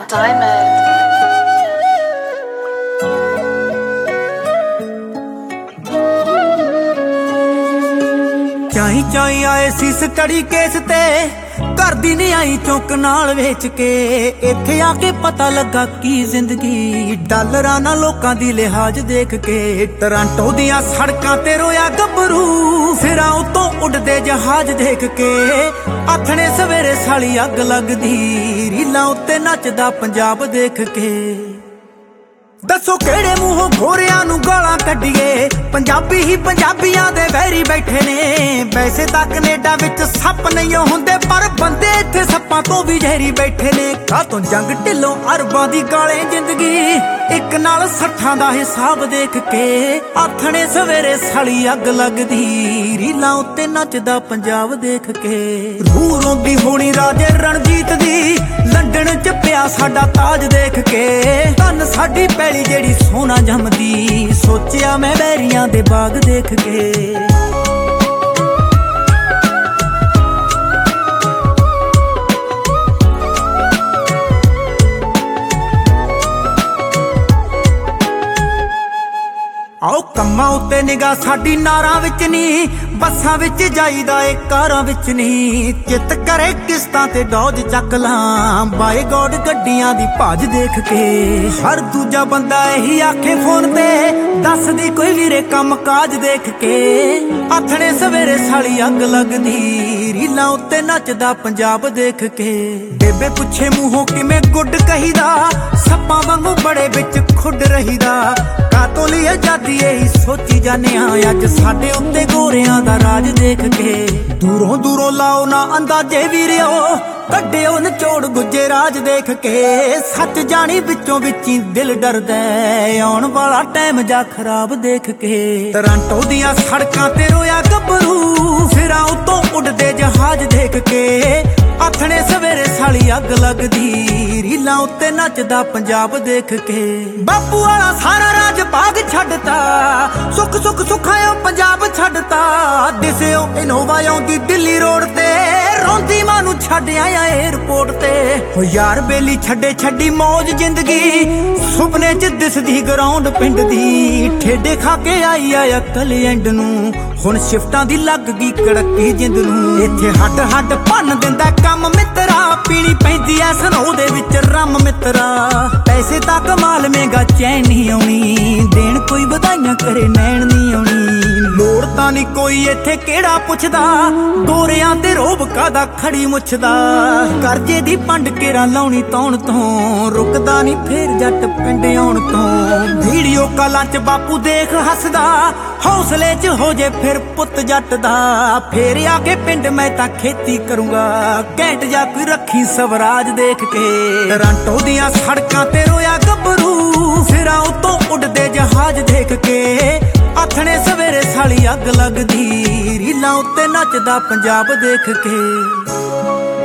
Diamond. ਚਾਈ ਚਾਈ ਆਏ ਸੀ study case ਤੇ ਘਰ ਦੀ ਨਹੀਂ ਆਈ ਚੌਂਕ ਨਾਲ ਵੇਚ ਕੇ ਇੱਥੇ ਆ ਕੇ ਪਤਾ ਲੱਗਾ ਕੀ ਜ਼ਿੰਦਗੀ ਡਾਲਰਾਂ ਨਾਲ ਲੋਕਾਂ ਦੀ ਲਿਹਾਜ਼ ਦੇਖ ਕੇ ਟੋਰਾਂਟੋ ਦੀਆਂ ਸੜਕਾਂ ਤੇ ਰੋਇਆ ਗੱਭਰੂ ਸਿਰਾਂ ਉੱਤੋਂ ਉੱਡਦੇ ਜਹਾਜ਼ ਦੇਖ ਕੇ ਆਥਣੇ ਸਵੇਰੇ ਸਾਲੀ ਅੱਗ ਲੱਗਦੀ ਰੀਲਾਂ ਉੱਤੇ ਨੱਚਦਾ ਪੰਜਾਬ ਦੇਖ ਕੇ ਦੱਸੋ ਕਿਹੜੇ ਮੂੰਹੋਂ ਗੋਰਿਆਂ ਨੂੰ ਗਾਲਾਂ ਕੱਢੀਏ ਪੰਜਾਬੀ ਹੀ ਪੰਜਾਬੀਆਂ ਦੇ ਵੈਰੀ ਬੈਠੇ ਨੇ ਵੈਸੇ ਤਾਂ ਕੈਨੇਡਾ ਵਿੱਚ ਸੱਪ ਨਹੀਂ ਹੁੰਦੇ ਪਰ ਬੰਦੇ ਇੱਥੇ ਸੱਪਾਂ ਤੋਂ ਵੀ ਜ਼ਹਿਰੀ ਬੈਠੇ ਨੇ ਕਾਹਤੋਂ ਜੰਗ ਢਿੱਲੋਂ ਅਰਬਾਂ ਦੀ ਗਾਲੇ ਜ਼ਿੰਦਗੀ ਇੱਕ ਨਾਲ 60 ਦਾ ਹਿਸਾਬ ਦੇਖ ਕੇ ਆਥਣੇ ਸਵੇਰੇ ਸਾਲੀ ਅੱਗ ਲੱਗਦੀ ਰੀਲਾਂ ਉੱਤੇ ਨੱਚਦਾ ਪੰਜਾਬ ਦੇਖ ਕੇ ਰੂਹ ਰੋਂਦੀ ਹੋਣੀ ਰਾਜੇ ਰਣਜੀਤ ਦੀ ਲੰਡਨ ਚ ਪਿਆ ਸਾਡਾ ਤਾਜ ਦੇਖ ਕੇ ਧੰਨ ਸਾਡੀ ਪੈਲੀ ਜਿਹੜੀ ਸੋਨਾ ਜੰਮਦੀ ਸੋਚਿਆ ਮੈਂ ਬੈਰੀਆਂ ਦੇ ਬਾਗ ਦੇਖ ਕੇ ਆਓ ਕੰਮਾਂ ਉੱਤੇ ਨਿਗਾਹ ਸਾਡੀ ਨਾਰਾਂ ਵਿੱਚ ਨਹੀਂ ਬੱਸਾਂ ਵਿੱਚ ਜਾਈਦਾ ਏ ਕਾਰਾਂ ਵਿੱਚ ਨਹੀਂ ਚਿੱਤ ਕਰੇ ਕਿਸ਼ਤਾਂ ਤੇ ਡੋਜ ਚੱਕ ਲਾਂ ਬਾਏ ਗੋਡ ਗੱਡੀਆਂ ਦੀ ਭਾਜ ਦੇਖ ਕੇ ਹਰ ਦੂਜਾ ਬੰਦਾ ਇਹੀ ਆਖੇ ਫੋਨ ਤੇ ਦੱਸਦੀ ਕੋਈ ਵੀਰੇ ਕੰਮ ਕਾਜ ਦੇਖ ਕੇ ਆਥਣੇ ਸਵੇਰੇ ਸਾਲੀ ਅੱਗ ਲੱਗਦੀ ਰੀਲਾਂ ਉੱਤੇ ਨੱਚਦਾ ਪੰਜਾਬ ਦੇਖ ਕੇ ਬੇਬੇ ਪੁੱਛੇ ਮੂੰਹੋਂ ਕਿਵੇਂ ਗੁੱਡ ਕਹੀਦਾ ਸੱਪਾਂ ਵਾਂਗੂ ਬੜੇ ਵਿੱਚ ਖੁੱਡ ਰਹੀਦਾ ਕਾਤੋਂ ਲਈ ਆਜ਼ਾਦੀ ਇਹੀ ਸੋਚੀ ਜਾਂਦੇ ਆ ਅੱਜ ਸਾਡੇ ਉੱਤੇ ਗੋਰਿਆਂ ਦਾ ਰਾਜ ਦੇਖ ਕੇ ਦੂਰੋਂ ਦੂਰੋਂ ਲਾਓ ਨਾ ਅੰਦਾਜ਼ੇ ਵੀਰਿਓ ਕੱਢਿਓ ਨਿਚੋੜ ਗੁੱਜੇ ਰਾਜ ਦੇਖ ਕੇ ਸੱਚ ਜਾਣੀ ਵਿੱਚੋਂ ਵਿੱਚੀ ਦਿਲ ਡਰਦਾ ਆਉਣ ਵਾਲਾ ਟਾਈਮ ਜਾ ਖਰਾਬ ਦੇਖ ਕੇ ਟੋਰਾਂਟੋ ਦੀਆਂ ਸੜਕਾਂ ਤੇ ਰੋਇਆ ਗੱਭਰੂ ਸਿਰਾਂ ਉੱਤੋਂ ਉੱਡਦੇ ਜਹਾਜ਼ ਦੇਖ ਕੇ ਆਥਣੇ ਸਵੇਰੇ ਸਾਲੀ ਅੱਗ ਲੱਗਦੀ ਰੀਲਾਂ ਉੱਤੇ ਨੱਚਦਾ ਪੰਜਾਬ ਦੇਖ ਕੇ ਬਾਪੂ ਵਾਲਾ ਸਾਰਾ ਰਾਜ ਭਾਗ ਛੱਡਤਾ ਸੁੱਖ ਸੁੱਖ ਸੁੱਖਾਇਓ ਪੰਜਾਬ ਛੱਡਤਾ ਦਿਸਿਓ ਇਨੋਵਾ ਆਉਂਦੀ ਦਿੱਲੀ ਰੋਡ ਤੇ ਰੋਂਦੀ ਮਾਂ ਨੂੰ ਛੱਡ ਆਇਆ ਏਅਰਪੋਰਟ ਤੇ ਹੋ ਯਾਰ ਬੇਲੀ ਛੱਡੇ ਛੱਡੀ ਮੌਜ ਜ਼ਿੰਦਗੀ ਸੁਪਨੇ ਚ ਦਿਸਦੀ ਗਰਾਊਂਡ ਪਿੰਡ ਦੀ ਠੇਡੇ ਖਾ ਕੇ ਆਈ ਆ ਅਕਲ ਐਂਡ ਨੂੰ ਹੁਣ ਸ਼ਿਫਟਾਂ ਦੀ ਲੱਗ ਗਈ ਕੜਕੀ ਜਿੰਦ ਨੂੰ ਇੱਥੇ ਹੱਡ ਹੱਡ ਭੰਨ ਦਿੰਦਾ ਕੰਮ ਮਿੱਤਰਾ ਪੀਣੀ ਪੈਂਦੀ ਐ ਸਨੋ ਦੇ ਵਿੱਚ ਰੰਮ ਮਿੱਤਰਾ ਪੈਸੇ ਤਾਂ ਕਮਾਲ ਮੇਗਾ ਚੈਨ ਨਹੀਂ ਆਉਣੀ ਦੇਣ ਕੋਈ ਵਧਾਈਆਂ ਕਰੇ ਨੈਣ ਨਹੀਂ ਆਉਣੀ ਲੋੜ ਤਾਂ ਨਹੀਂ ਕੋਈ ਇੱਥੇ ਕਿਹੜਾ ਪੁੱਛਦਾ ਗੋਰਿਆਂ ਤੇ ਰੋਬ ਕਾਦਾ ਖੜੀ ਮੁੱਛਦਾ ਕਰਜੇ ਦੀ ਪੰਡ ਕੇਰਾ ਲਾਉਣੀ ਤੌਣ ਤੋਂ ਰੁਕਦਾ ਨਹੀਂ ਫੇਰ ਜੱਟ ਪਿੰਡ ਆਉਣ ਤੋਂ ਵੀਡੀਓ ਕਾਲਾਂ ਚ ਬਾਪੂ ਦੇਖ ਹੱਸਦਾ ਹੌਸਲੇ ਚ ਹੋ ਜੇ ਫਿਰ ਪੁੱਤ ਜੱਟ ਦਾ ਫੇਰ ਆ ਕੇ ਪਿੰਡ ਮੈਂ ਤਾਂ ਖੇਤੀ ਕਰੂੰਗਾ ਘੈਂਟ ਜਾ ਕੋਈ ਰੱਖੀ ਸਵਰਾਜ ਦੇਖ ਕੇ ਟੋਰਾਂਟੋ ਦੀਆਂ ਸੜਕਾਂ ਤੇ ਰੋਇਆ ਗੱਭਰੂ ਸਿਰਾਂ ਉੱਤੋਂ ਉੱਡਦੇ ਜਹਾਜ਼ ਦੇਖ ਕੇ ਆਥਣੇ ਸਵੇਰੇ ਸਾਲੀ ਅੱਗ ਲੱਗਦੀ ਰੀਲਾਂ ਉੱਤੇ ਨੱਚਦਾ ਪੰਜਾਬ ਦੇਖ ਕੇ